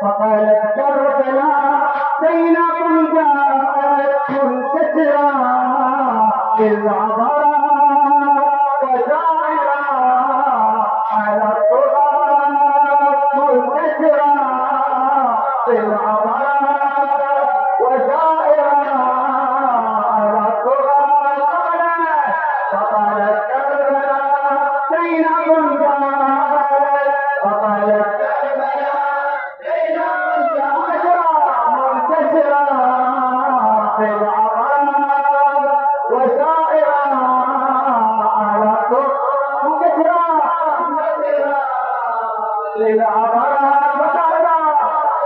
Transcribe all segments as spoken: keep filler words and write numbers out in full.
فقالت كربلاء زينب جاءت منكسرة بالعبرات وزائرة على التراب منكسرة بالعبرات وزائرة على التراب. فقالت كربلاء زينب جاءت فقالت كربلاء زينب جاءت منكسرة بالعبرات وزائرة على التراب منكسرة للعبرات وزائرة.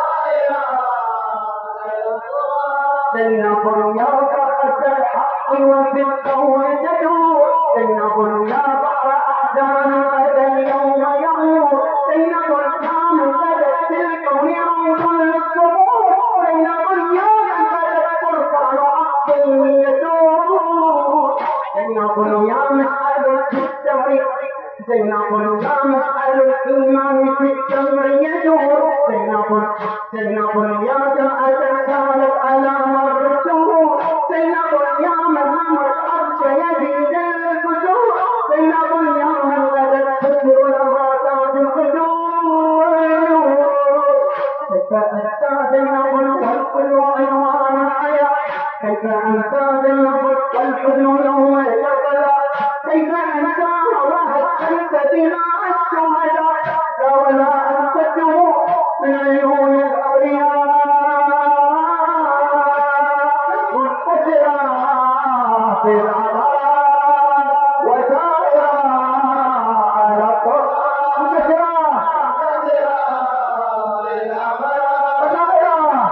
زينب يرفعت الحق وفي القول تدور زينب يا بحر أحزان غدا اليوم يمور زينب الكام غدت في الكون عوض للصبور زينب يا من غدت ترفع عقل يدور زينب يا مسألة الدهر زينب يا مسألة الإيمان في الدهر يدور زينب زينب يا جاءت سالت على مر الدهور زينب يا من أمر الأرش يزيد الفتور زينب يا من غدت تكبر الغاثات الخدور. كيف أنسى زينب والحزن عنوان الحياة كيف أنسى زينب والحزن يوم الكربلاء كيف أنساها وهب ليس دماء الشهداء لا ولا أنسته من عيون الأبرياء منكسرة في العبرات وزائرة على الطرق منكسرة وزائرة.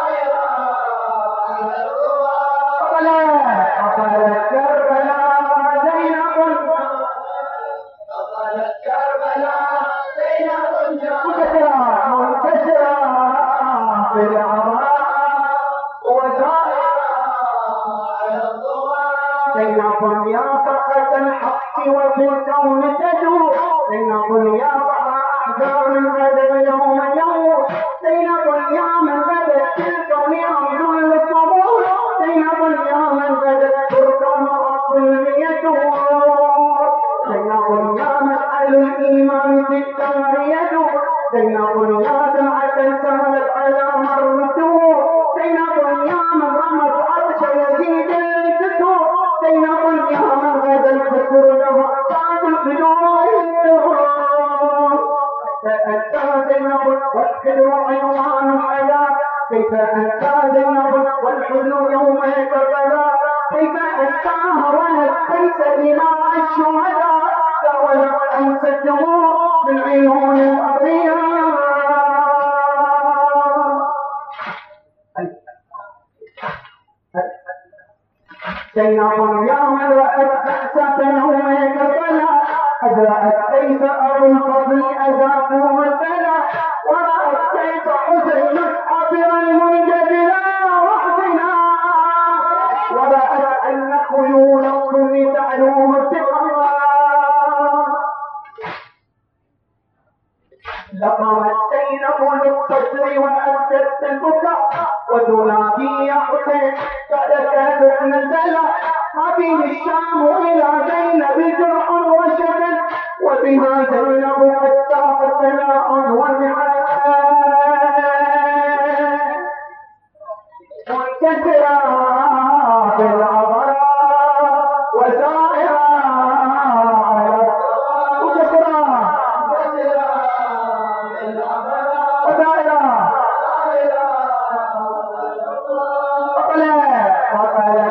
فقالت كربلاء زينب فقالت كربلاء زينب منكسرة منكسرة في العبرات وزائرة على الضوء. زينب يا فقد الحق وفي الكون تدور زينب يا بحر أحزان غدا اليوم يمور زينب يا من غدت في الكون عبد للصبور زينب يا من غدت تركم الكل يدور زينب يا مسأل الإيمان في الدهر يدور زينب يا دمعة سالت على مر الدهور زينب يا من رمت عرش يزيد الفتور زينب يا من غدا الفكر له أصعد الفجور. كيف أنسى زينب والحزن عنوان الحياة كيف أنسى زينب والحزن يوم الكربلاء كيف أنساها وهب ليس دماء الشهداء لا ولا أنسى الدموع من عيون الأبرياء. زينب يا من رأت بأسة يوم الكربلاء أدرأت كيف أرى الفضل أذاق والبلاء ورأت كيف حزن عبر المنجبلا وحزنا ورأت أن خيول الظلم تعلو مرتفعا لقامت زينب للقتل وأبدت البكاء وتنادي يا حسين فلك دون البلاء حبيب الشام إلى زينب جرح وشدد وبها زينب حتى ثناء ومحال منكسرة بالعبرات وزائرة منكسرة وزائرة. فقالت